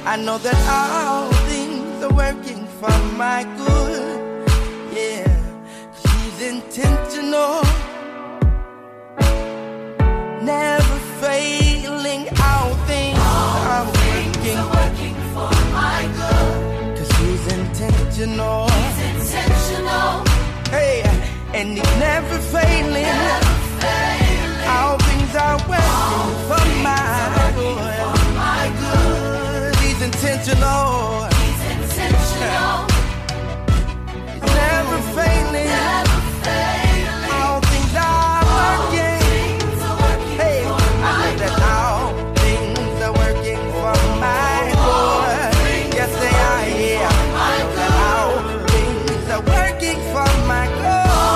I know that all things are working for my good. Yeah, he's intentional, never failing. All things are working for my good. 'Cause he's intentional. He's intentional. Hey, and he's never failing. Never failing. All things are working for my good. For my good. He's intentional. He's intentional. He's never failing. Never failing. All things are working. Hey, I know that all things are working for my good. Yes, they are. Yeah, I know that all things are working for my good.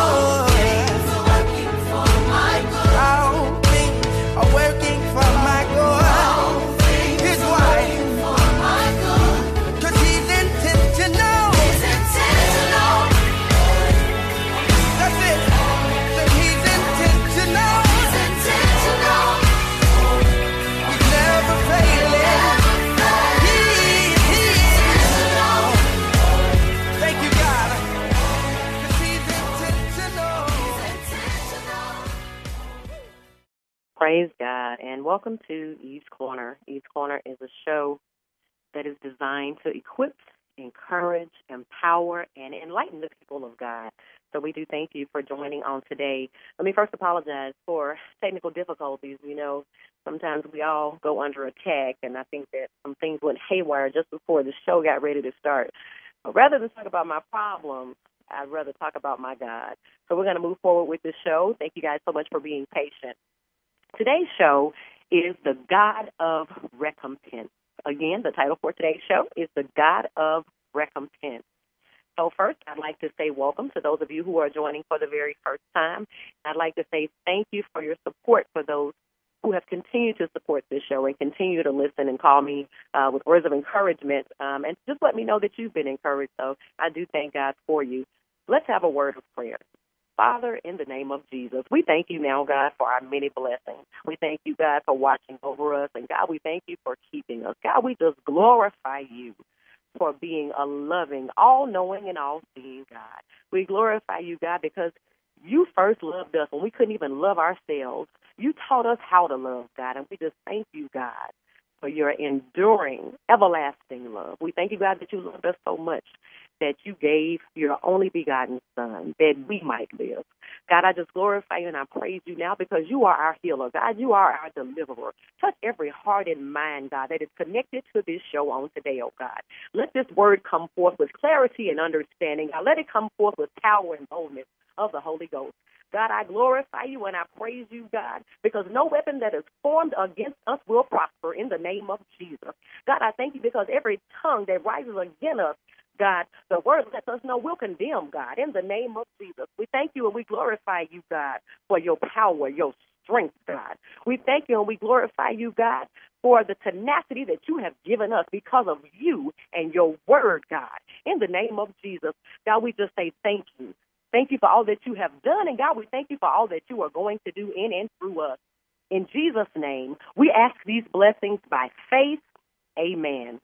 Praise God, and welcome to Eve's Corner. Eve's Corner is a show that is designed to equip, encourage, empower, and enlighten the people of God. So we do thank you for joining on today. Let me first apologize for technical difficulties. You know, sometimes we all go under attack, and I think that some things went haywire just before the show got ready to start. But rather than talk about my problems, I'd rather talk about my God. So we're going to move forward with this show. Thank you guys so much for being patient. Today's show is The God of Recompense. Again, the title for today's show is The God of Recompense. So first, I'd like to say welcome to those of you who are joining for the very first time. I'd like to say thank you for your support for those who have continued to support this show and continue to listen and call me with words of encouragement and just let me know that you've been encouraged. So I do thank God for you. Let's have a word of prayer. Father, in the name of Jesus, we thank you now, God, for our many blessings. We thank you, God, for watching over us. And, God, we thank you for keeping us. God, we just glorify you for being a loving, all-knowing, and all-seeing God. We glorify you, God, because you first loved us when we couldn't even love ourselves. You taught us how to love, God, and we just thank you, God, for your enduring, everlasting love. We thank you, God, that you loved us so much that you gave your only begotten Son that we might live. God, I just glorify you and I praise you now because you are our healer. God, you are our deliverer. Touch every heart and mind, God, that is connected to this show on today, oh God. Let this word come forth with clarity and understanding. God, let it come forth with power and boldness of the Holy Ghost. God, I glorify you and I praise you, God, because no weapon that is formed against us will prosper in the name of Jesus. God, I thank you because every tongue that rises against us, God, the word lets us know we'll condemn, God, in the name of Jesus. We thank you and we glorify you, God, for your power, your strength, God. We thank you and we glorify you, God, for the tenacity that you have given us because of you and your word, God. In the name of Jesus, God, we just say thank you. Thank you for all that you have done, and God, we thank you for all that you are going to do in and through us. In Jesus' name, we ask these blessings by faith. Amen.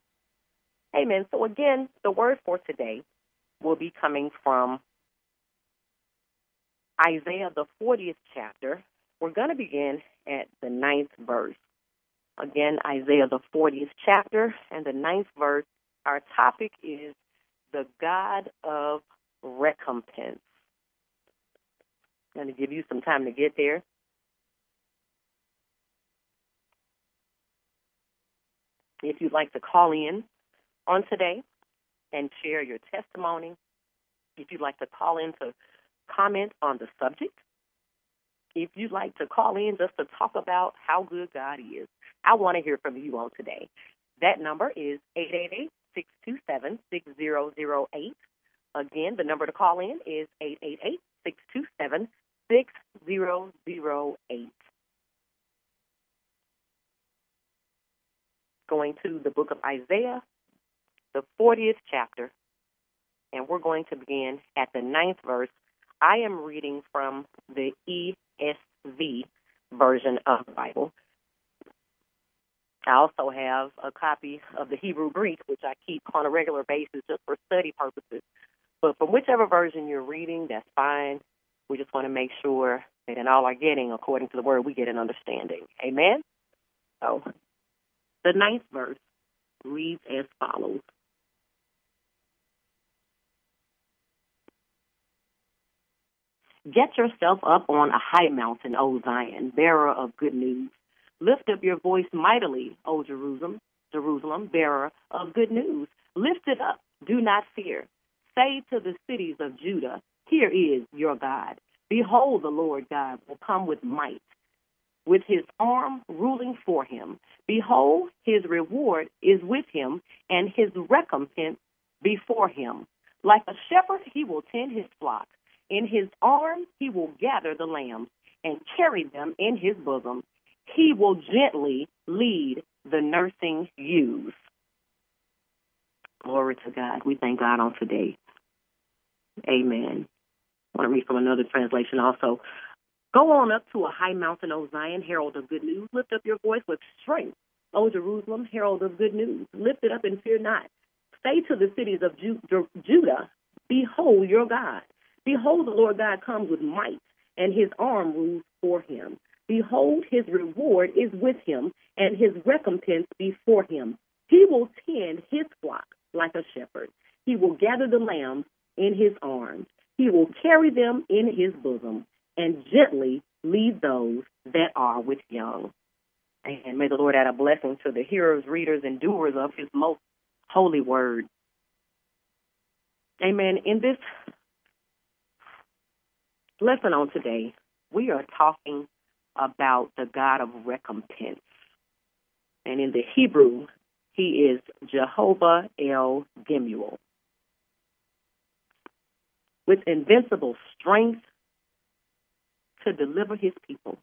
Amen. So again, the word for today will be coming from Isaiah, the 40th chapter. We're going to begin at the 9th verse. Again, Isaiah, the 40th chapter and the 9th verse. Our topic is the God of recompense. I'm going to give you some time to get there. If you'd like to call in on today and share your testimony, if you'd like to call in to comment on the subject, if you'd like to call in just to talk about how good God is, I want to hear from you on today. That number is 888-627-6008. Again, the number to call in is 888-627-6008. Going to the book of Isaiah, the 40th chapter, and we're going to begin at the 9th verse. I am reading from the ESV version of the Bible. I also have a copy of the Hebrew Greek, which I keep on a regular basis just for study purposes. But from whichever version you're reading, that's fine. We just want to make sure that in all our getting, according to the word, we get an understanding. Amen? So the 9th verse reads as follows. Get yourself up on a high mountain, O Zion, bearer of good news. Lift up your voice mightily, O Jerusalem, bearer of good news. Lift it up, do not fear. Say to the cities of Judah, here is your God. Behold, the Lord God will come with might, with his arm ruling for him. Behold, his reward is with him, and his recompense before him. Like a shepherd, he will tend his flock. In his arm, he will gather the lambs and carry them in his bosom. He will gently lead the nursing ewes. Glory to God. We thank God on today. Amen. I want to read from another translation also. Go on up to a high mountain, O Zion, herald of good news. Lift up your voice with strength, O Jerusalem, herald of good news. Lift it up and fear not. Say to the cities of Judah, behold your God. Behold, the Lord God comes with might, and his arm rules for him. Behold, his reward is with him, and his recompense before him. He will tend his flock like a shepherd. He will gather the lambs in his arms. He will carry them in his bosom, and gently lead those that are with young. And may the Lord add a blessing to the hearers, readers, and doers of his most holy word. Amen. In this lesson on today, we are talking about the God of recompense. And in the Hebrew, he is Jehovah El Gemuel. With invincible strength to deliver his people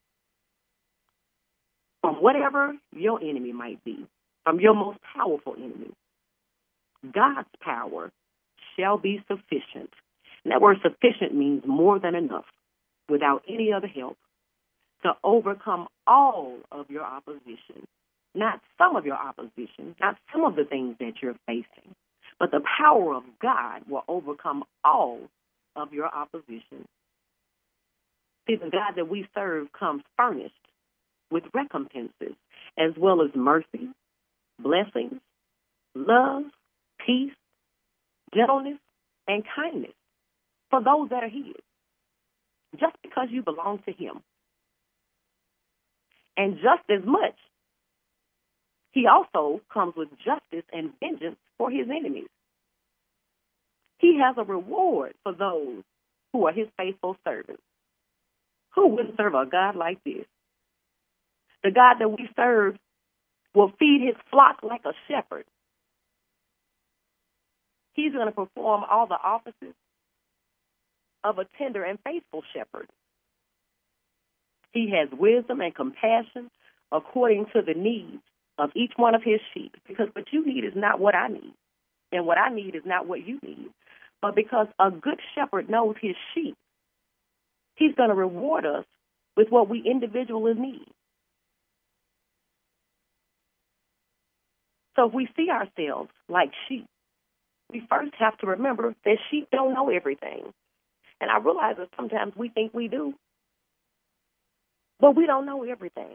from whatever your enemy might be, from your most powerful enemy. God's power shall be sufficient. And that word sufficient means more than enough, without any other help, to overcome all of your opposition. Not some of your opposition, not some of the things that you're facing, but the power of God will overcome all of your opposition. See, the God that we serve comes furnished with recompenses, as well as mercy, blessings, love, peace, gentleness, and kindness for those that are his, just because you belong to him. And just as much, he also comes with justice and vengeance for his enemies. He has a reward for those who are his faithful servants. Who wouldn't serve a God like this? The God that we serve will feed his flock like a shepherd. He's going to perform all the offices of a tender and faithful shepherd. He has wisdom and compassion according to the needs of each one of his sheep. Because what you need is not what I need, and what I need is not what you need. But because a good shepherd knows his sheep, he's going to reward us with what we individually need. So if we see ourselves like sheep, we first have to remember that sheep don't know everything. And I realize that sometimes we think we do, but we don't know everything.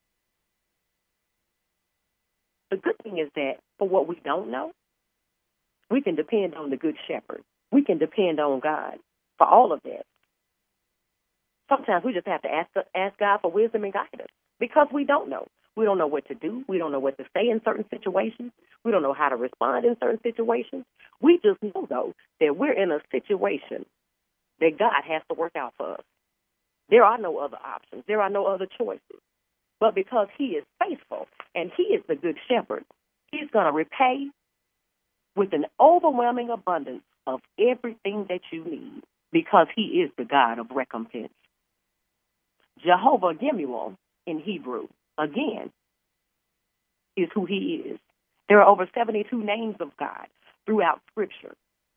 The good thing is that for what we don't know, we can depend on the good shepherd. We can depend on God for all of that. Sometimes we just have to ask God for wisdom and guidance because we don't know. We don't know what to do. We don't know what to say in certain situations. We don't know how to respond in certain situations. We just know, though, that we're in a situation that God has to work out for us. There are no other options. There are no other choices. But because he is faithful and he is the good shepherd, he's going to repay with an overwhelming abundance of everything that you need because he is the God of recompense. Jehovah Gemuel in Hebrew, again, is who he is. There are over 72 names of God throughout Scripture.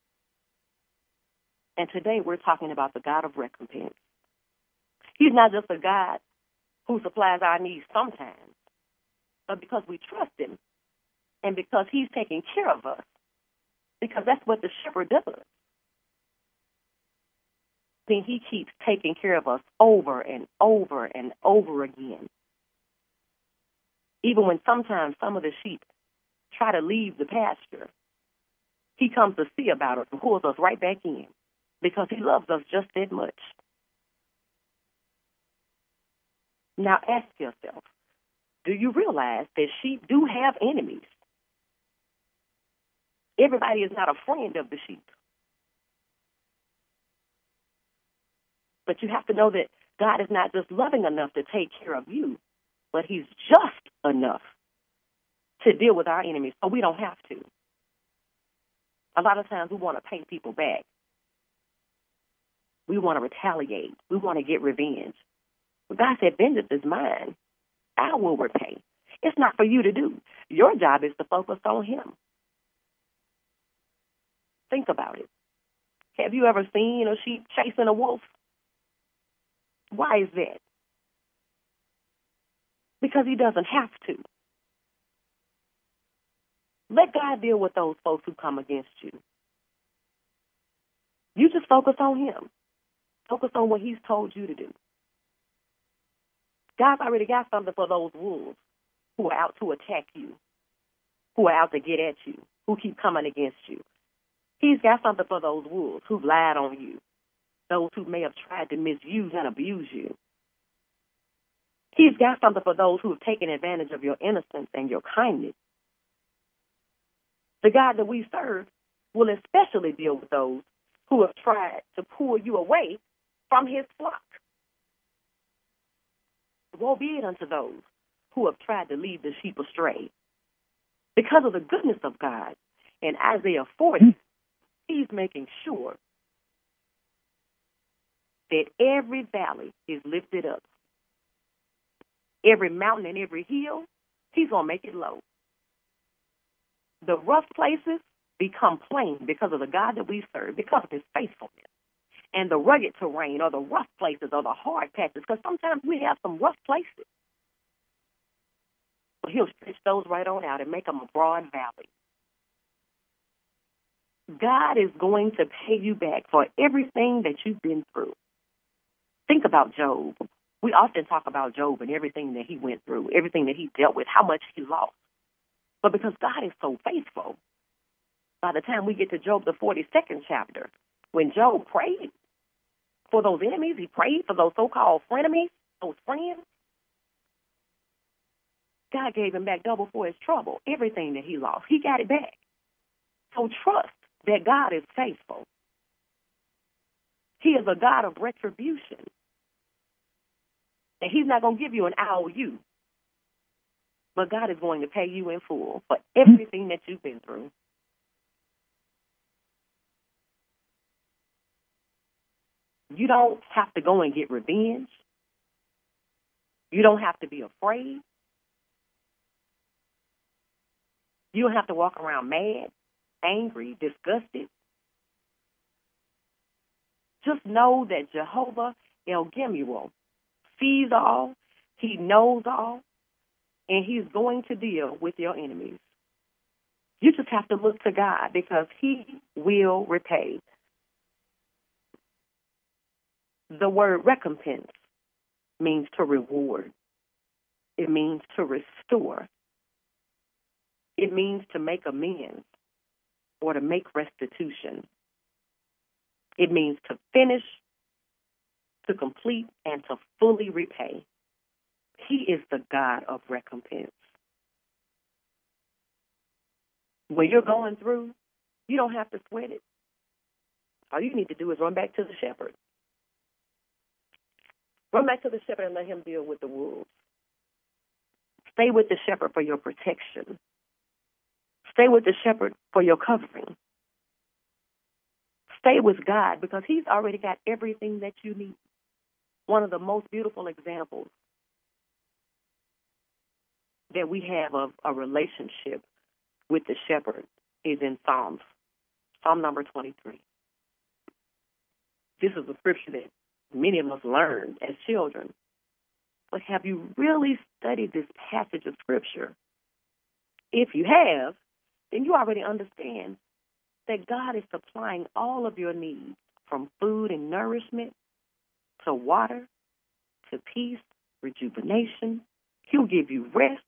And today we're talking about the God of recompense. He's not just a God who supplies our needs sometimes, but because we trust him and because he's taking care of us, because that's what the shepherd does. Then he keeps taking care of us over and over and over again. Even when sometimes some of the sheep try to leave the pasture, he comes to see about us and pulls us right back in because he loves us just that much. Now ask yourself, do you realize that sheep do have enemies? Everybody is not a friend of the sheep. But you have to know that God is not just loving enough to take care of you, but he's just enough to deal with our enemies so we don't have to. A lot of times we want to pay people back. We want to retaliate. We want to get revenge. But God said, vengeance is mine. I will repay. It's not for you to do. Your job is to focus on him. Think about it. Have you ever seen a sheep chasing a wolf? Why is that? Because he doesn't have to. Let God deal with those folks who come against you. You just focus on him. Focus on what he's told you to do. God's already got something for those wolves who are out to attack you, who are out to get at you, who keep coming against you. He's got something for those wolves who've lied on you, those who may have tried to misuse and abuse you. He's got something for those who have taken advantage of your innocence and your kindness. The God that we serve will especially deal with those who have tried to pull you away from his flock. Woe be it unto those who have tried to lead the sheep astray. Because of the goodness of God, in Isaiah 40, he's making sure that every valley is lifted up. Every mountain and every hill, he's going to make it low. The rough places become plain because of the God that we serve, because of his faithfulness. And the rugged terrain or the rough places or the hard patches, because sometimes we have some rough places. But he'll stretch those right on out and make them a broad valley. God is going to pay you back for everything that you've been through. Think about Job. We often talk about Job and everything that he went through, everything that he dealt with, how much he lost. But because God is so faithful, by the time we get to Job, the 42nd chapter, when Job prayed for those enemies, he prayed for those so-called frenemies, those friends, God gave him back double for his trouble. Everything that he lost, he got it back. So trust that God is faithful. He is a God of retribution. And he's not going to give you an IOU. But God is going to pay you in full for everything that you've been through. You don't have to go and get revenge. You don't have to be afraid. You don't have to walk around mad, angry, disgusted. Just know that Jehovah El Gimmuel sees all, he knows all, and he's going to deal with your enemies. You just have to look to God because he will repay. The word recompense means to reward. It means to restore. It means to make amends or to make restitution. It means to finish, to complete, and to fully repay. He is the God of recompense. When you're going through, you don't have to sweat it. All you need to do is run back to the shepherd. Run back to the shepherd and let him deal with the wolves. Stay with the shepherd for your protection. Stay with the shepherd for your covering. Stay with God because he's already got everything that you need. One of the most beautiful examples that we have of a relationship with the shepherd is in Psalms, Psalm number 23. This is a scripture that many of us learned as children. But have you really studied this passage of Scripture? If you have, then you already understand that God is supplying all of your needs, from food and nourishment to water to peace, rejuvenation. He'll give you rest.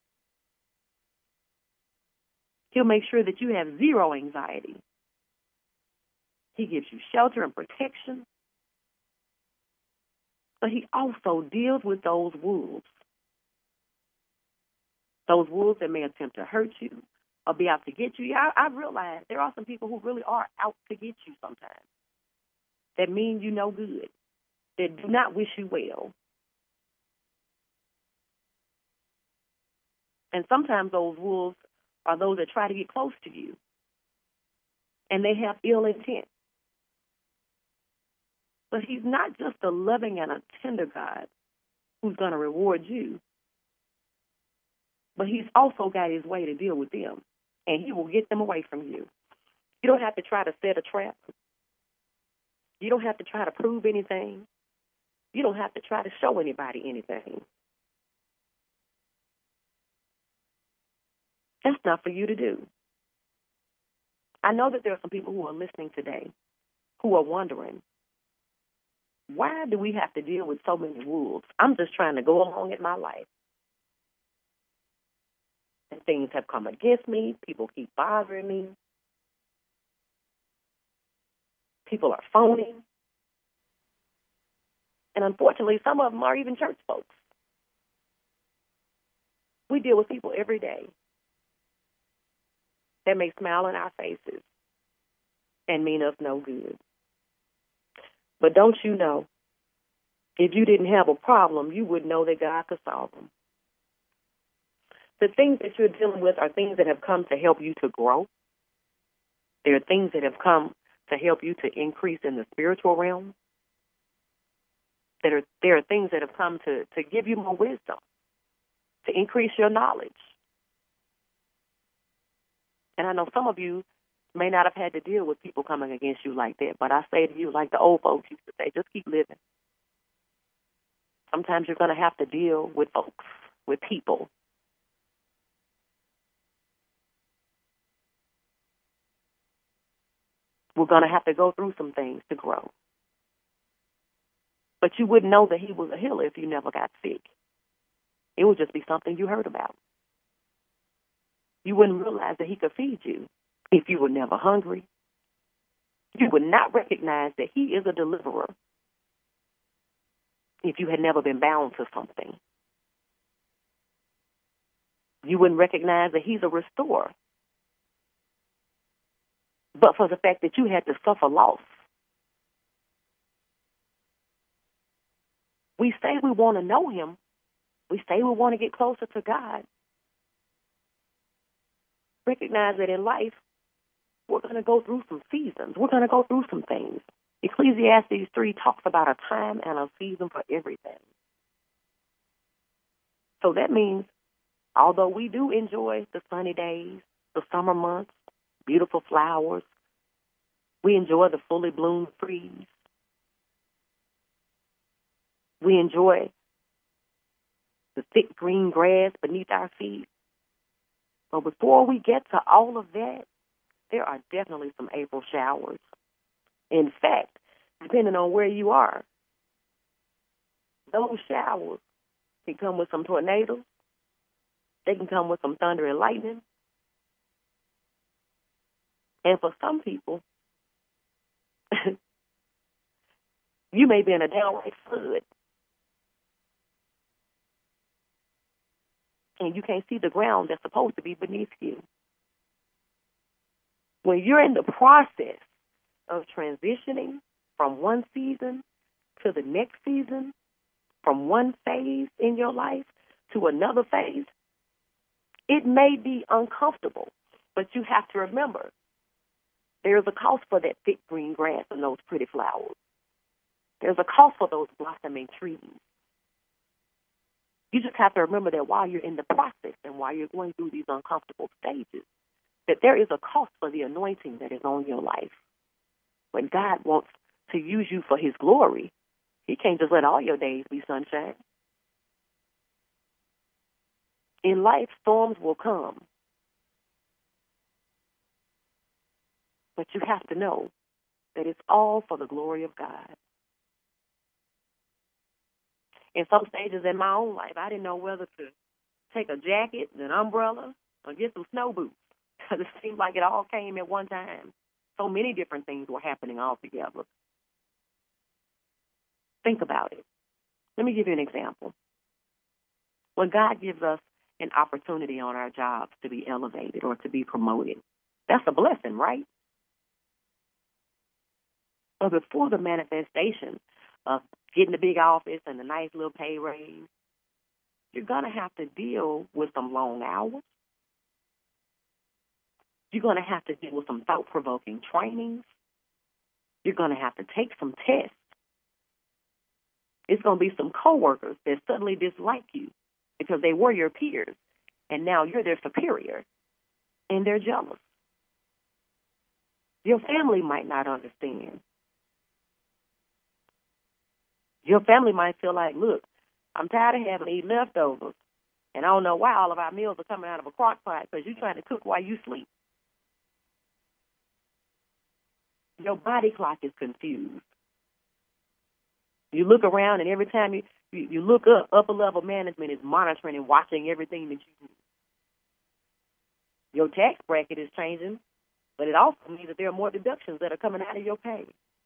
He'll make sure that you have zero anxiety. He gives you shelter and protection. But he also deals with those wolves that may attempt to hurt you or be out to get you. Yeah, I realize there are some people who really are out to get you sometimes, that mean you no good, that do not wish you well. And sometimes those wolves are those that try to get close to you, and they have ill intent. But he's not just a loving and a tender God who's going to reward you, but he's also got his way to deal with them, and he will get them away from you. You don't have to try to set a trap. You don't have to try to prove anything. You don't have to try to show anybody anything. That's not for you to do. I know that there are some people who are listening today who are wondering, why do we have to deal with so many wolves? I'm just trying to go along in my life. And things have come against me. People keep bothering me. People are phony. And unfortunately, some of them are even church folks. We deal with people every day that may smile in our faces and mean us no good. But don't you know, if you didn't have a problem, you would know that God could solve them. The things that you're dealing with are things that have come to help you to grow. There are things that have come to help you to increase in the spiritual realm. There are things that have come to give you more wisdom, to increase your knowledge. And I know some of you may not have had to deal with people coming against you like that, but I say to you, like the old folks used to say, just keep living. Sometimes you're going to have to deal with folks, with people. We're going to have to go through some things to grow. But you wouldn't know that he was a healer if you never got sick. It would just be something you heard about. You wouldn't realize that he could feed you if you were never hungry. You would not recognize that he is a deliverer if you had never been bound to something. You wouldn't recognize that he's a restorer, but for the fact that you had to suffer loss. We say we want to know him. We say we want to get closer to God. Recognize that in life, we're going to go through some seasons. We're going to go through some things. Ecclesiastes 3 talks about a time and a season for everything. So that means, although we do enjoy the sunny days, the summer months, beautiful flowers, we enjoy the fully bloomed trees, we enjoy the thick green grass beneath our feet. But before we get to all of that, there are definitely some April showers. In fact, depending on where you are, those showers can come with some tornadoes. They can come with some thunder and lightning. And for some people, you may be in a downright flood. And you can't see the ground that's supposed to be beneath you. When you're in the process of transitioning from one season to the next season, from one phase in your life to another phase, it may be uncomfortable, but you have to remember there's a cost for that thick green grass and those pretty flowers. There's a cost for those blossoming trees. You just have to remember that while you're in the process and while you're going through these uncomfortable stages, that there is a cost for the anointing that is on your life. When God wants to use you for his glory, he can't just let all your days be sunshine. In life, storms will come. But you have to know that it's all for the glory of God. In some stages in my own life, I didn't know whether to take a jacket, an umbrella, or get some snow boots. Because it seemed like it all came at one time. So many different things were happening all together. Think about it. Let me give you an example. When God gives us an opportunity on our jobs to be elevated or to be promoted, that's a blessing, right? But before the manifestation of getting the big office and the nice little pay raise, you're going to have to deal with some long hours. You're going to have to deal with some thought-provoking trainings. You're going to have to take some tests. It's going to be some coworkers that suddenly dislike you because they were your peers, and now you're their superior, and they're jealous. Your family might not understand. Your family might feel like, look, I'm tired of having to eat leftovers, and I don't know why all of our meals are coming out of a crock pot because you're trying to cook while you sleep. Your body clock is confused. You look around, and every time you look up, upper-level management is monitoring and watching everything that you do. Your tax bracket is changing, but it also means that there are more deductions that are coming out of your pay.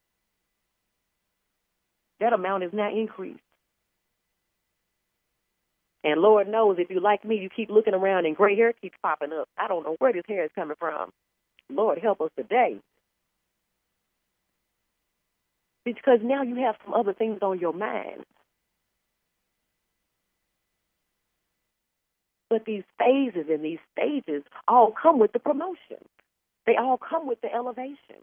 That amount is now increased. And Lord knows, if you like me, you keep looking around and gray hair keeps popping up. I don't know where this hair is coming from. Lord, help us today. Because now you have some other things on your mind. But these phases and these stages all come with the promotion. They all come with the elevation.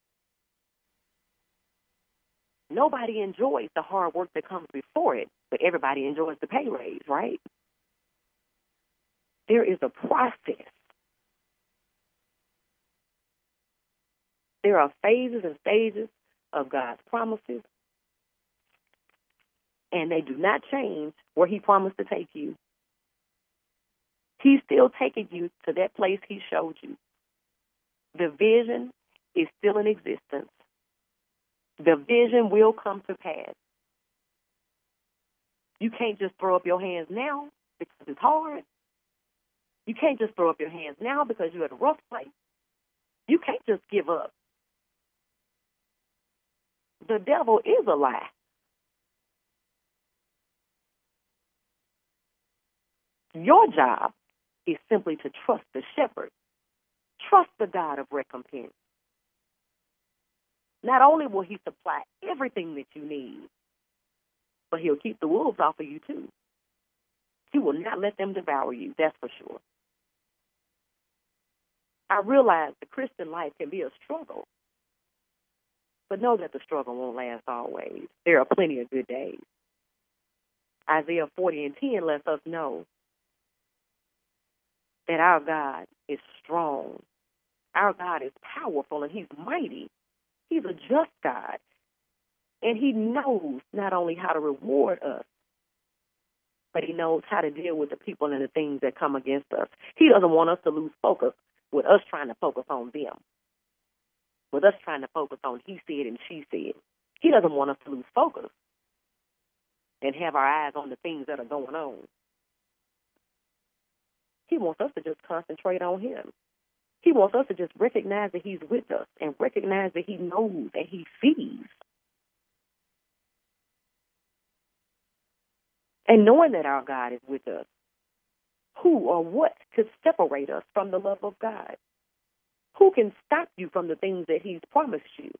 Nobody enjoys the hard work that comes before it, but everybody enjoys the pay raise, right? There is a process. There are phases and stages of God's promises, and they do not change where he promised to take you. He's still taking you to that place he showed you. The vision is still in existence. The vision will come to pass. You can't just throw up your hands now because it's hard. You can't just throw up your hands now because you're at a rough place. You can't just give up. The devil is a lie. Your job is simply to trust the shepherd. Trust the God of recompense. Not only will he supply everything that you need, but he'll keep the wolves off of you too. He will not let them devour you, that's for sure. I realize the Christian life can be a struggle, but know that the struggle won't last always. There are plenty of good days. Isaiah 40:10 lets us know that our God is strong. Our God is powerful, and he's mighty. He's a just God, and he knows not only how to reward us, but he knows how to deal with the people and the things that come against us. He doesn't want us to lose focus with us trying to focus on them, with us trying to focus on he said and she said. He doesn't want us to lose focus and have our eyes on the things that are going on. He wants us to just concentrate on him. He wants us to just recognize that he's with us and recognize that he knows and he sees. And knowing that our God is with us, who or what could separate us from the love of God? Who can stop you from the things that he's promised you?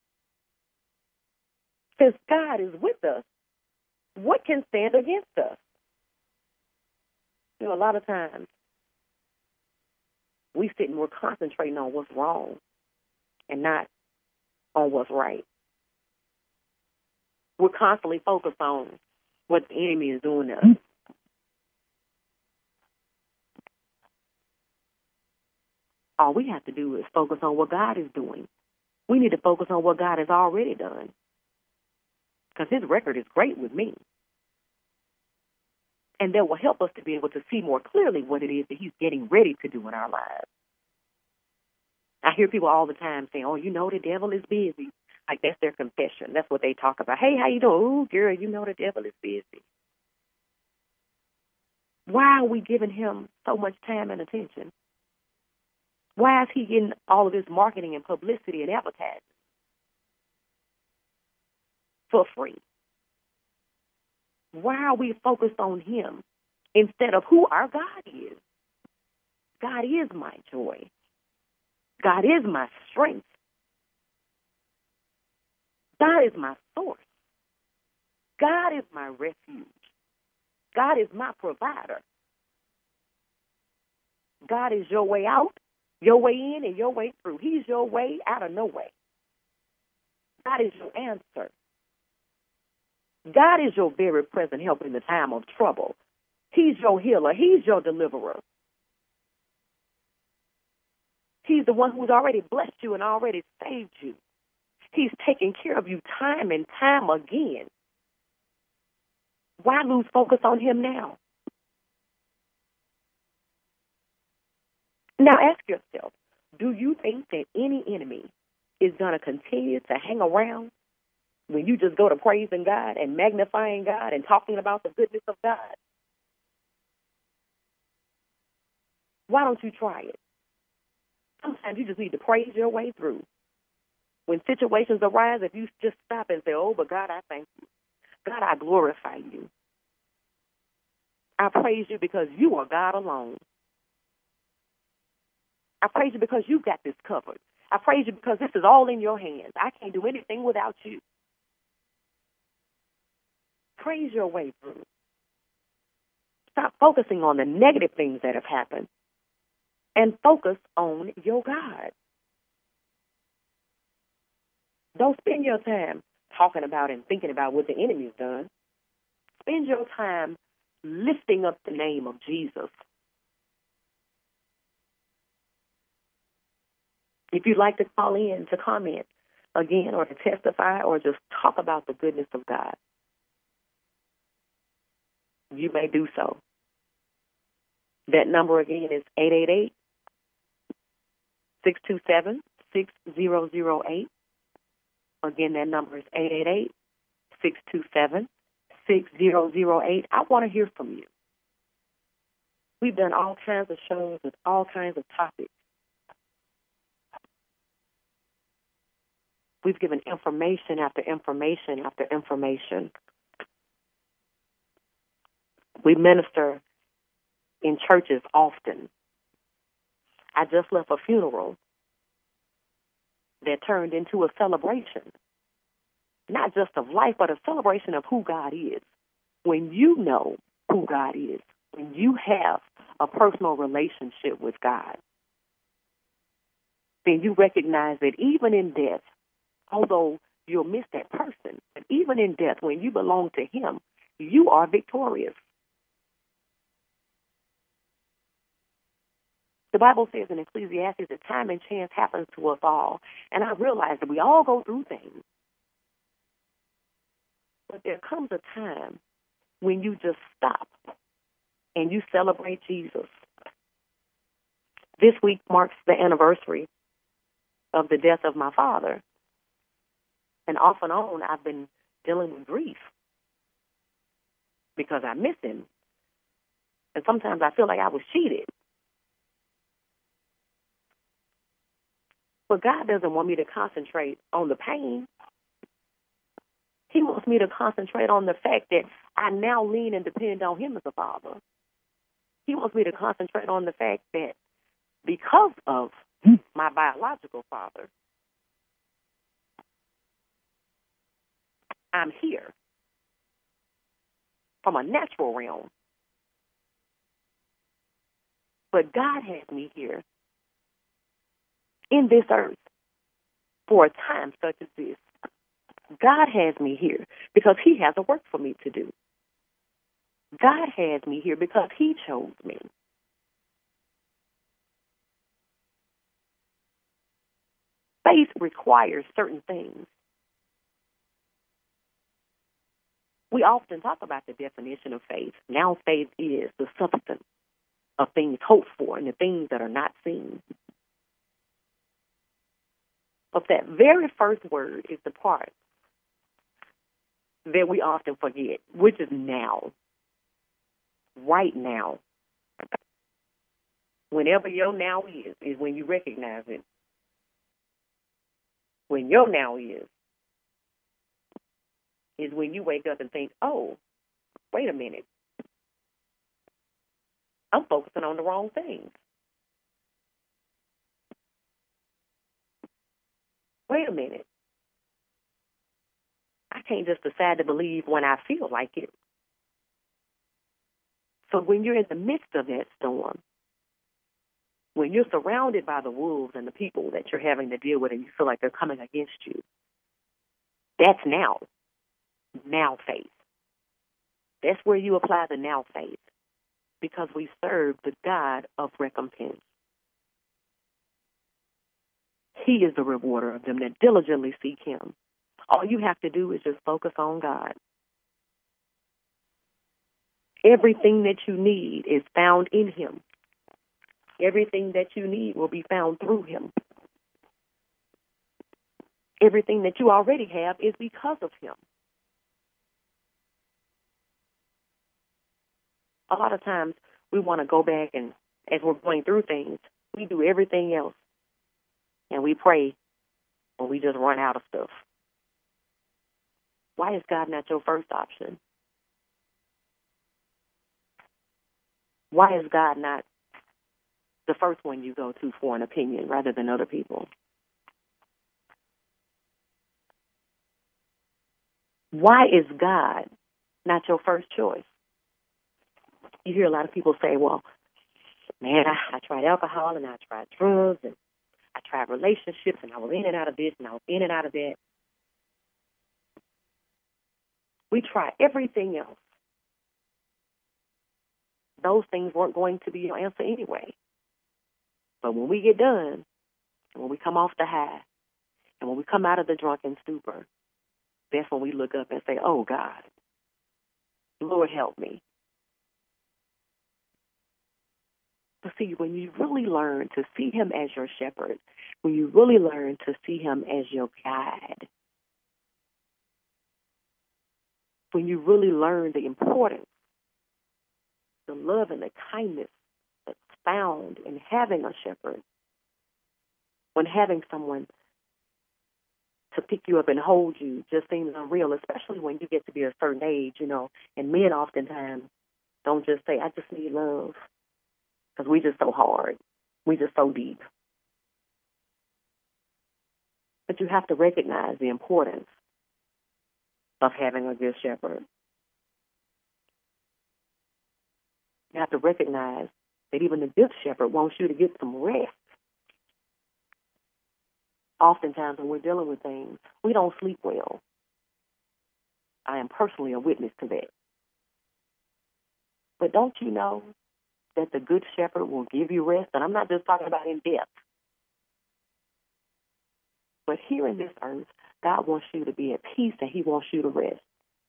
Since God is with us, what can stand against us? You know, a lot of times, we sit and we're concentrating on what's wrong and not on what's right. We're constantly focused on what the enemy is doing to us. All we have to do is focus on what God is doing. We need to focus on what God has already done, because his record is great with me. And that will help us to be able to see more clearly what it is that he's getting ready to do in our lives. I hear people all the time saying, oh, the devil is busy. Like that's their confession. That's what they talk about. Hey, how you doing? Oh, girl, the devil is busy. Why are we giving him so much time and attention? Why is he getting all of this marketing and publicity and advertising for free? Why are we focused on him instead of who our God is? God is my joy. God is my strength. God is my source. God is my refuge. God is my provider. God is your way out, your way in, and your way through. He's your way out of no way. God is your answer. God is your very present help in the time of trouble. He's your healer. He's your deliverer. He's the one who's already blessed you and already saved you. He's taking care of you time and time again. Why lose focus on him now? Now ask yourself, do you think that any enemy is going to continue to hang around when you just go to praising God and magnifying God and talking about the goodness of God? Why don't you try it? Sometimes you just need to praise your way through. When situations arise, if you just stop and say, oh, but God, I thank you. God, I glorify you. I praise you because you are God alone. I praise you because you got this covered. I praise you because this is all in your hands. I can't do anything without you. Praise your way through. Stop focusing on the negative things that have happened and focus on your God. Don't spend your time talking about and thinking about what the enemy's done. Spend your time lifting up the name of Jesus. If you'd like to call in to comment again or to testify or just talk about the goodness of God, you may do so. That number again is 888-627-6008. Again, that number is 888-627-6008. I want to hear from you. We've done all kinds of shows with all kinds of topics. We've given information after information after information. We minister in churches often. I just left a funeral that turned into a celebration, not just of life, but a celebration of who God is. When you know who God is, when you have a personal relationship with God, then you recognize that even in death, although you'll miss that person, but even in death, when you belong to him, you are victorious. The Bible says in Ecclesiastes that time and chance happens to us all. And I realize that we all go through things. But there comes a time when you just stop and you celebrate Jesus. This week marks the anniversary of the death of my father. And off and on, I've been dealing with grief because I miss him. And sometimes I feel like I was cheated. But God doesn't want me to concentrate on the pain. He wants me to concentrate on the fact that I now lean and depend on him as a father. He wants me to concentrate on the fact that because of my biological father, I'm here from a natural realm. But God has me here in this earth for a time such as this. God has me here because he has a work for me to do. God has me here because he chose me. Faith requires certain things. We often talk about the definition of faith. Now faith is the substance of things hoped for and the things that are not seen. But that very first word is the part that we often forget, which is now. Right now. Whenever your now is when you recognize it. When your now is when you wake up and think, oh, wait a minute. I'm focusing on the wrong things. Wait a minute. I can't just decide to believe when I feel like it. So when you're in the midst of that storm, when you're surrounded by the wolves and the people that you're having to deal with and you feel like they're coming against you, that's now. Now faith. That's where you apply the now faith, because we serve the God of recompense. He is the rewarder of them that diligently seek him. All you have to do is just focus on God. Everything that you need is found in him. Everything that you need will be found through him. Everything that you already have is because of him. A lot of times we want to go back and as we're going through things, we do everything else. And we pray when we just run out of stuff. Why is God not your first option? Why is God not the first one you go to for an opinion rather than other people? Why is God not your first choice? You hear a lot of people say, well, man, I tried alcohol and I tried drugs and I tried relationships and I was in and out of this and I was in and out of that. We try everything else. Those things weren't going to be your answer anyway. But when we get done, and when we come off the high, and when we come out of the drunken stupor, that's when we look up and say, oh, God, Lord, help me. But see, when you really learn to see him as your shepherd, when you really learn to see him as your guide, when you really learn the importance, the love and the kindness that's found in having a shepherd, when having someone to pick you up and hold you just seems unreal, especially when you get to be a certain age, you know, and men oftentimes don't just say, I just need love, because we just so hard. We just so deep. But you have to recognize the importance of having a good shepherd. You have to recognize that even the good shepherd wants you to get some rest. Oftentimes when we're dealing with things, we don't sleep well. I am personally a witness to that. But don't you know that the good shepherd will give you rest? And I'm not just talking about in depth. But here in this earth, God wants you to be at peace and he wants you to rest.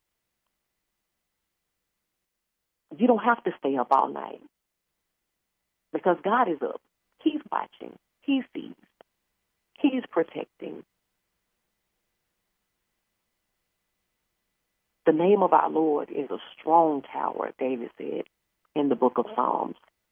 You don't have to stay up all night because God is up. He's watching. He sees. He's protecting. The name of our Lord is a strong tower, David said in the book of Psalms.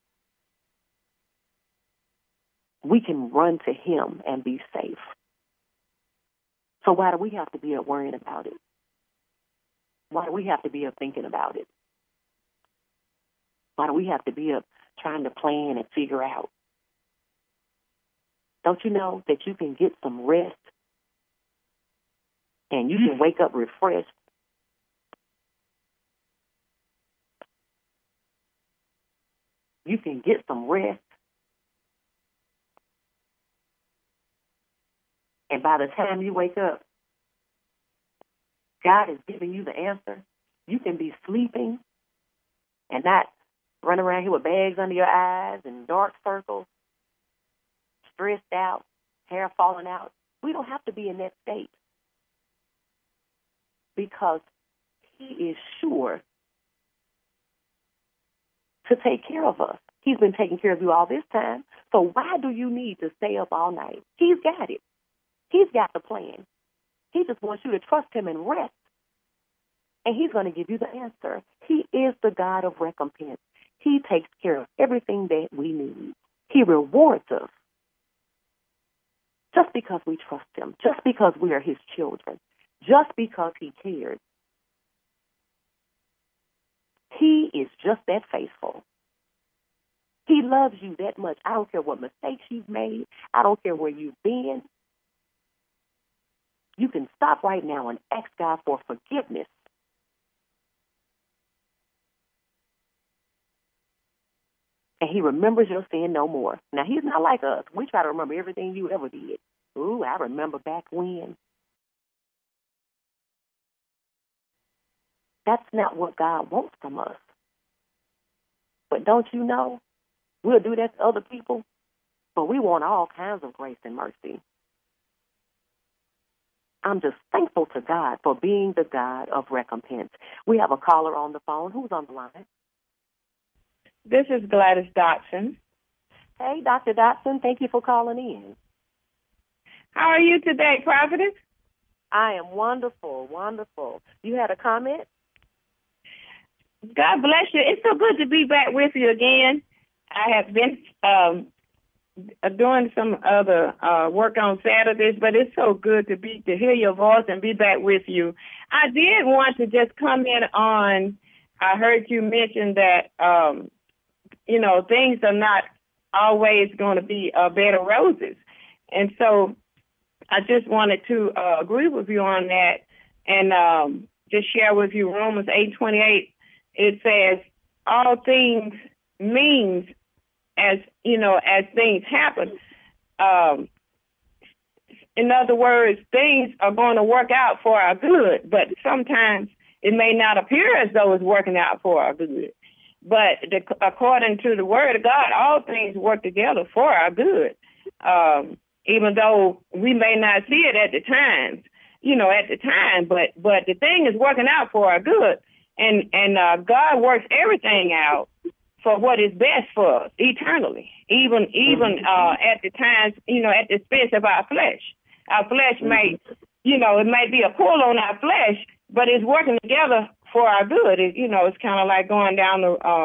We can run to him and be safe. So why do we have to be up worrying about it? Why do we have to be up thinking about it? Why do we have to be up trying to plan and figure out? Don't you know that you can get some rest and you can wake up refreshed? You can get some rest. And by the time you wake up, God is giving you the answer. You can be sleeping and not run around here with bags under your eyes and dark circles, stressed out, hair falling out. We don't have to be in that state because He is sure to take care of us. He's been taking care of you all this time. So why do you need to stay up all night? He's got it. He's got the plan. He just wants you to trust him and rest. And he's going to give you the answer. He is the God of recompense. He takes care of everything that we need. He rewards us just because we trust him, just because we are his children, just because he cares. He is just that faithful. He loves you that much. I don't care what mistakes you've made. I don't care where you've been. You can stop right now and ask God for forgiveness. And he remembers your sin no more. Now, he's not like us. We try to remember everything you ever did. Ooh, I remember back when. That's not what God wants from us. But don't you know, we'll do that to other people, but we want all kinds of grace and mercy. I'm just thankful to God for being the God of recompense. We have a caller on the phone. Who's on the line? This is Gladys Dotson. Hey, Dr. Dotson, thank you for calling in. How are you today, Prophetess? I am wonderful, wonderful. You had a comment? God bless you. It's so good to be back with you again. I have been doing some other work on Saturdays, but it's so good to hear your voice and be back with you. I did want to just comment on, I heard you mention that, things are not always going to be a bed of roses. And so I just wanted to agree with you on that and just share with you Romans 8:28. It says, all things means as things happen. In other words, things are going to work out for our good, but sometimes it may not appear as though it's working out for our good. But according to the word of God, all things work together for our good, even though we may not see it at the time, but the thing is working out for our good. And God works everything out for what is best for us eternally, even at the times, at the expense of our flesh. Our flesh may, it may be a pull on our flesh, but it's working together for our good. It's kind of like going down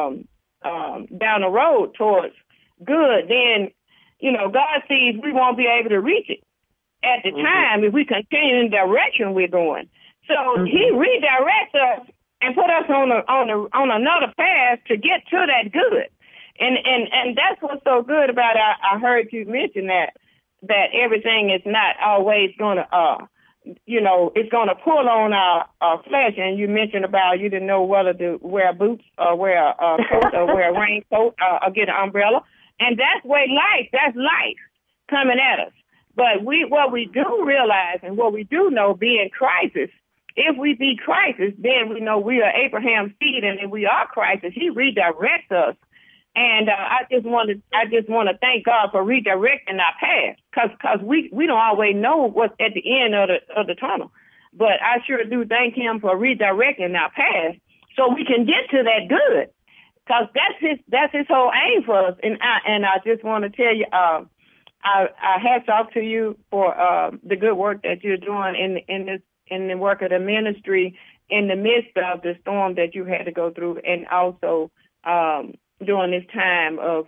the road towards good. Then, God sees we won't be able to reach it at the time if we continue in the direction we're going. So He redirects us and put us on another path to get to that good. And that's what's so good about it. I heard you mention that everything is not always going to, it's going to pull on our flesh. And you mentioned about you didn't know whether to wear boots or wear a coat or wear a raincoat or get an umbrella. And that's that's life coming at us. But what we do realize and what we do know, being crisis, if we be Christ, then we know we are Abraham's seed, and if we are Christ, He redirects us. And I just want to thank God for redirecting our path, because we don't always know what's at the end of the tunnel, but I sure do thank Him for redirecting our path so we can get to that good, because that's His whole aim for us. And I just want to tell you, I hats off to you for the good work that you're doing in the work of the ministry in the midst of the storm that you had to go through, and also during this time of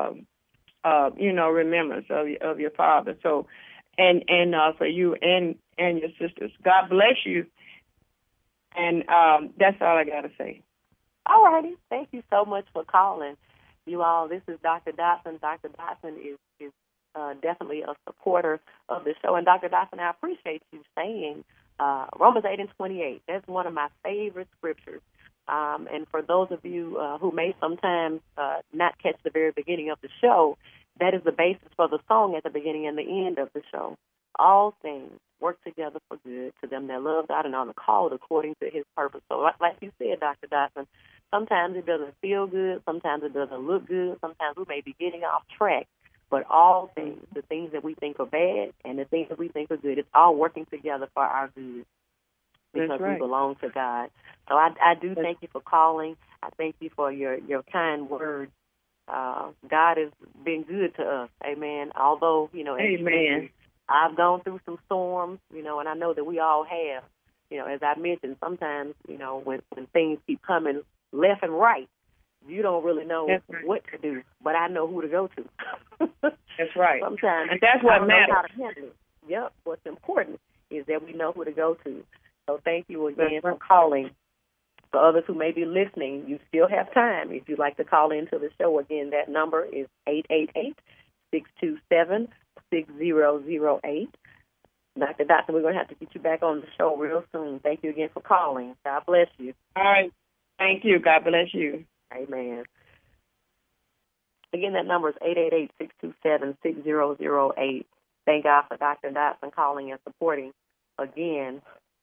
remembrance of your father. So, and for you and your sisters, God bless you. And that's all I got to say. All righty. Thank you so much for calling. You all, this is Dr. Dotson. Dr. Dotson is definitely a supporter of the show. And Dr. Dotson, I appreciate you saying Romans 8:28. That's one of my favorite scriptures. And for those of you who may sometimes not catch the very beginning of the show, that is the basis for the song at the beginning and the end of the show. All things work together for good to them that love God and are called according to His purpose. So like you said, Dr. Dotson, sometimes it doesn't feel good. Sometimes it doesn't look good. Sometimes we may be getting off track. But all things, the things that we think are bad and the things that we think are good, it's all working together for our good. because right. we belong to God. So I do thank you for calling. I thank you for your kind words. God has been good to us. Amen. Although, Amen. I've gone through some storms, and I know that we all have. As I mentioned, sometimes, when things keep coming left and right, you don't really know what to do, but I know who to go to. That's right. Sometimes, and that's what matters. Know how to handle it. Yep. What's important is that we know who to go to. So thank you again for calling. For others who may be listening, you still have time. If you'd like to call into the show, again, that number is 888-627-6008. Dr. Dotson, we're going to have to get you back on the show real soon. Thank you again for calling. God bless you. All right. Thank you. God bless you. Amen. Again, that number is 888-627-6008. Thank God for Dr. Dotson calling and supporting. Again,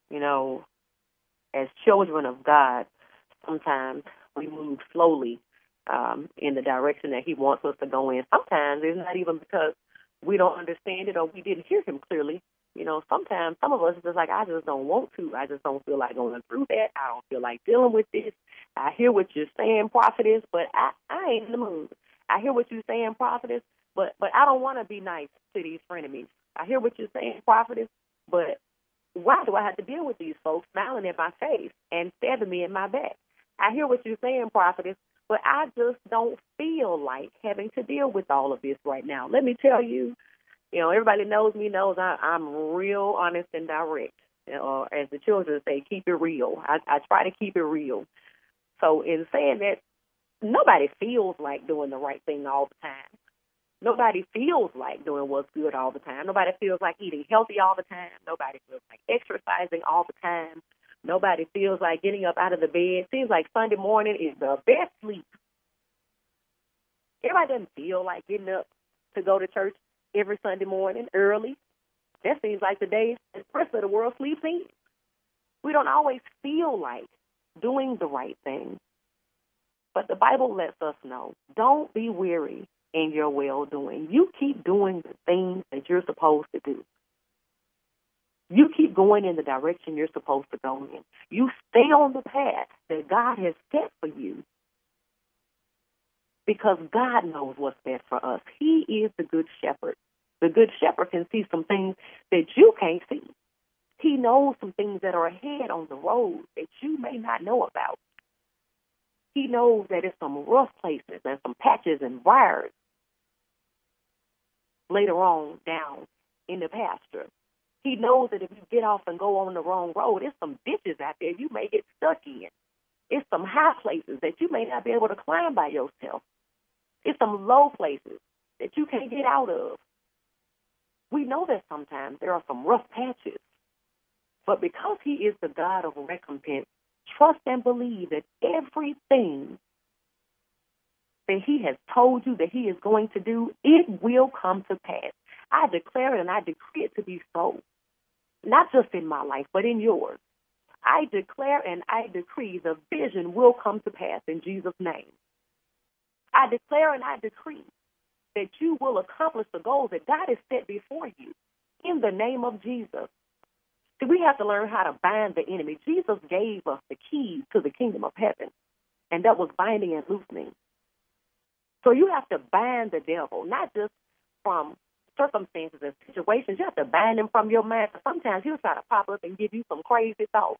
as children of God, sometimes we move slowly in the direction that he wants us to go in. Sometimes it's not even because we don't understand it or we didn't hear him clearly. Sometimes some of us are just like, I just don't want to. I just don't feel like going through that. I don't feel like dealing with this. I hear what you're saying, prophetess, but I ain't in the mood. I hear what you're saying, prophetess, but I don't want to be nice to these frenemies. I hear what you're saying, prophetess, but why do I have to deal with these folks smiling in my face and stabbing me in my back? I hear what you're saying, prophetess, but I just don't feel like having to deal with all of this right now. Let me tell you, everybody knows me, knows I'm real honest and direct. As the children say, keep it real. I try to keep it real. So in saying that, nobody feels like doing the right thing all the time. Nobody feels like doing what's good all the time. Nobody feels like eating healthy all the time. Nobody feels like exercising all the time. Nobody feels like getting up out of the bed. Seems like Sunday morning is the best sleep. Everybody doesn't feel like getting up to go to church every Sunday morning early. That seems like the days the rest of the world sleeps in. We don't always feel like doing the right thing. But the Bible lets us know, don't be weary in your well-doing. You keep doing the things that you're supposed to do. You keep going in the direction you're supposed to go in. You stay on the path that God has set for you because God knows what's best for us. He is the good shepherd. The good shepherd can see some things that you can't see. He knows some things that are ahead on the road that you may not know about. He knows that it's some rough places and some patches and briars later on down in the pasture. He knows that if you get off and go on the wrong road, it's some ditches out there you may get stuck in. It's some high places that you may not be able to climb by yourself. It's some low places that you can't get out of. We know that sometimes there are some rough patches. But because he is the God of recompense, trust and believe that everything that he has told you that he is going to do, it will come to pass. I declare and I decree it to be so, not just in my life, but in yours. I declare and I decree the vision will come to pass in Jesus' name. I declare and I decree that you will accomplish the goals that God has set before you in the name of Jesus. See, we have to learn how to bind the enemy. Jesus gave us the keys to the kingdom of heaven, and that was binding and loosening. So you have to bind the devil, not just from circumstances and situations. You have to bind him from your mind. Sometimes he'll try to pop up and give you some crazy thoughts.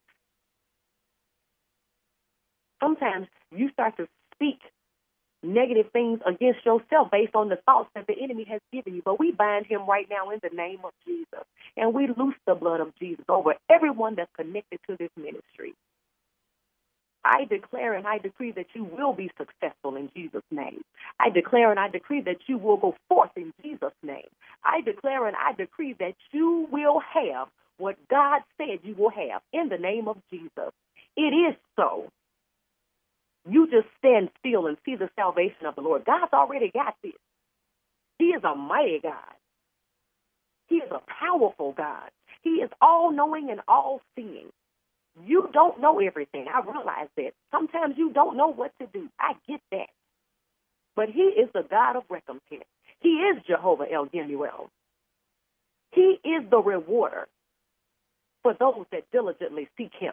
Sometimes you start to speak negative things against yourself based on the thoughts that the enemy has given you. But we bind him right now in the name of Jesus. And we loose the blood of Jesus over everyone that's connected to this ministry. I declare and I decree that you will be successful in Jesus' name. I declare and I decree that you will go forth in Jesus' name. I declare and I decree that you will have what God said you will have in the name of Jesus. It is so. You just stand still and see the salvation of the Lord. God's already got this. He is a mighty God. He is a powerful God. He is all-knowing and all-seeing. You don't know everything. I realize that. Sometimes you don't know what to do. I get that. But he is the God of recompense. He is Jehovah El Gimmuel. He is the rewarder. for those that diligently seek him.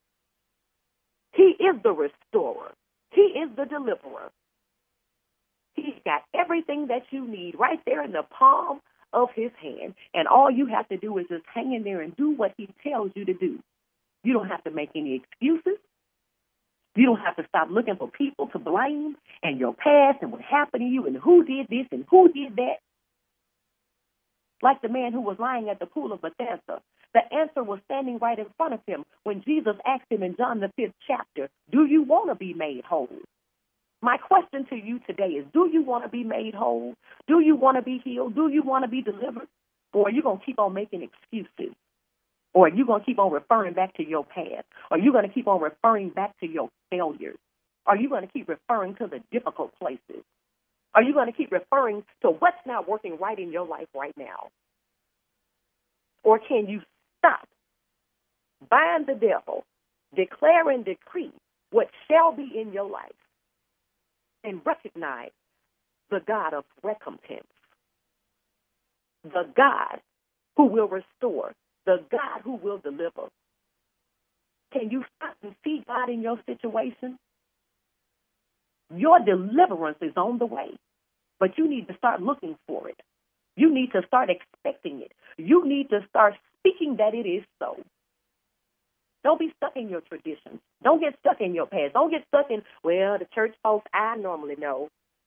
He is the restorer. He is the deliverer. He's got everything that you need right there in the palm of his hand. And all you have to do is just hang in there and do what he tells you to do. You don't have to make any excuses. You don't have to stop looking for people to blame and your past and what happened to you and who did this and who did that. Like the man who was lying at the pool of Bethesda. The answer was standing right in front of him when Jesus asked him in John the 5th chapter, do you want to be made whole? My question to you today is, do you want to be made whole? Do you want to be healed? Do you want to be delivered? Or are you going to keep on making excuses? Or are you going to keep on referring back to your past? Are you going to keep on referring back to your failures? Are you going to keep referring to the difficult places? Are you going to keep referring to what's not working right in your life right now? Or can you stop, bind the devil, declare and decree what shall be in your life, and recognize the God of recompense, the God who will restore, the God who will deliver? Can you stop and see God in your situation? Your deliverance is on the way, but you need to start looking for it. You need to start expecting it. You need to start speaking that it is so. Don't be stuck in your traditions. Don't get stuck in your past. Don't get stuck in, well, the church folks I normally know.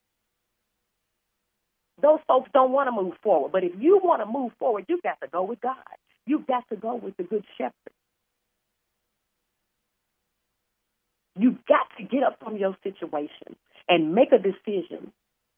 Those folks don't want to move forward. But if you want to move forward, you've got to go with God. You've got to go with the Good Shepherd. You've got to get up from your situation and make a decision.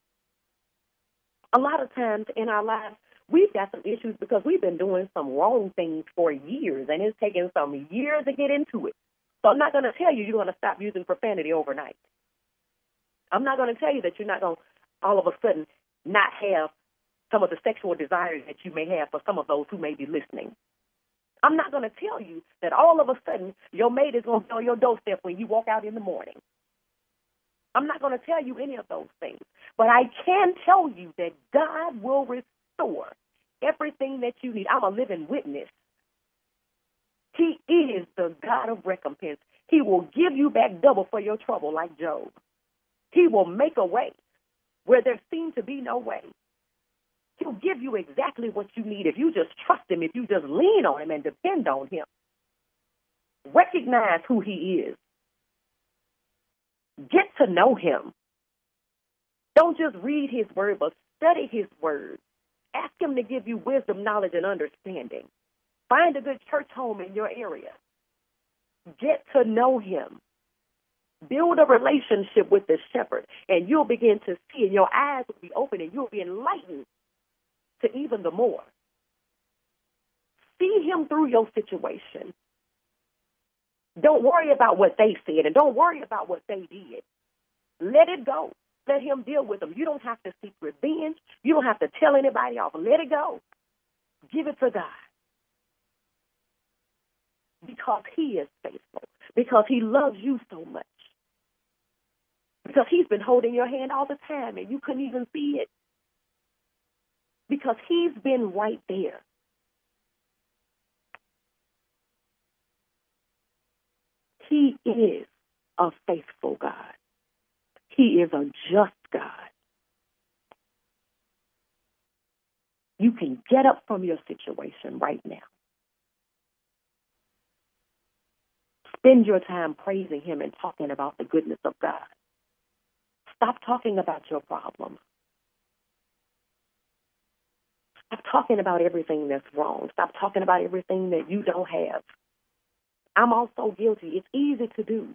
A lot of times in our lives, we've got some issues because we've been doing some wrong things for years, and it's taken some years to get into it. So I'm not going to tell you you're going to stop using profanity overnight. I'm not going to tell you that you're not going to all of a sudden not have some of the sexual desires that you may have for some of those who may be listening. I'm not going to tell you that all of a sudden your mate is going to be on your doorstep when you walk out in the morning. I'm not going to tell you any of those things. But I can tell you that God will restore everything that you need. I'm a living witness. He is the God of recompense. He will give you back double for your trouble like Job. He will make a way where there seemed to be no way. He'll give you exactly what you need if you just trust him, if you just lean on him and depend on him. Recognize who he is. Get to know him. Don't just read his word, but study his word. Ask him to give you wisdom, knowledge, and understanding. Find a good church home in your area. Get to know him. Build a relationship with the shepherd, and you'll begin to see, and your eyes will be open, and you'll be enlightened to even the more. See him through your situation. Don't worry about what they said, and don't worry about what they did. Let it go. Let him deal with them. You don't have to seek revenge. You don't have to tell anybody off. Let it go. Give it to God. Because he is faithful. Because he loves you so much. Because he's been holding your hand all the time and you couldn't even see it. Because he's been right there. He is a faithful God. He is a just God. You can get up from your situation right now. Spend your time praising him and talking about the goodness of God. Stop talking about your problems. Stop talking about everything that's wrong. Stop talking about everything that you don't have. I'm also guilty. It's easy to do.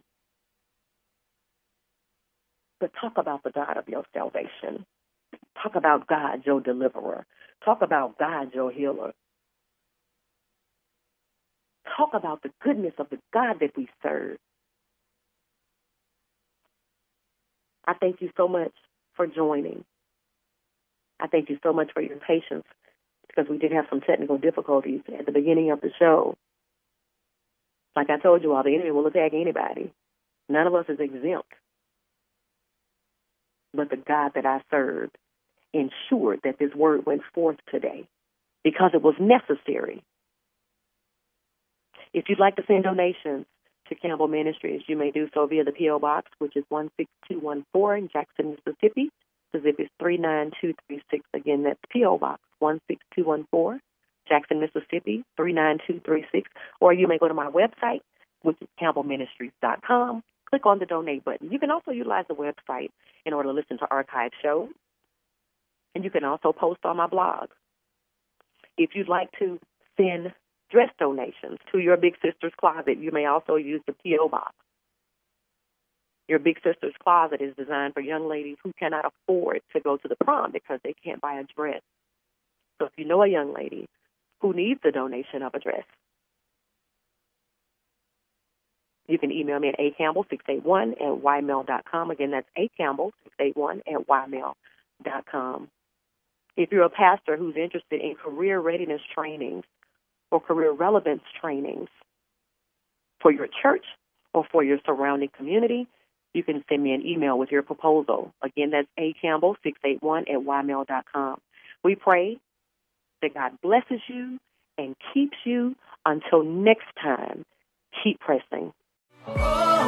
But talk about the God of your salvation. Talk about God, your deliverer. Talk about God, your healer. Talk about the goodness of the God that we serve. I thank you so much for joining. I thank you so much for your patience because we did have some technical difficulties at the beginning of the show. Like I told you all, the enemy will attack anybody. None of us is exempt. But the God that I served ensured that this word went forth today because it was necessary. If you'd like to send donations to Campbell Ministries, you may do so via the P.O. Box, which is 16214 in Jackson, Mississippi. The zip is 39236. Again, that's P.O. Box 16214, Jackson, Mississippi 39236. Or you may go to my website, which is campbellministries.com. Click on the donate button. You can also utilize the website in order to listen to archived shows. And you can also post on my blog. If you'd like to send dress donations to your Big Sister's Closet, you may also use the P.O. Box. Your Big Sister's Closet is designed for young ladies who cannot afford to go to the prom because they can't buy a dress. So if you know a young lady who needs the donation of a dress, you can email me at acampbell681@ymail.com. Again, that's acampbell681@ymail.com. If you're a pastor who's interested in career readiness trainings or career relevance trainings for your church or for your surrounding community, you can send me an email with your proposal. Again, that's acampbell681@ymail.com. We pray that God blesses you and keeps you. Until next time, keep pressing. Oh.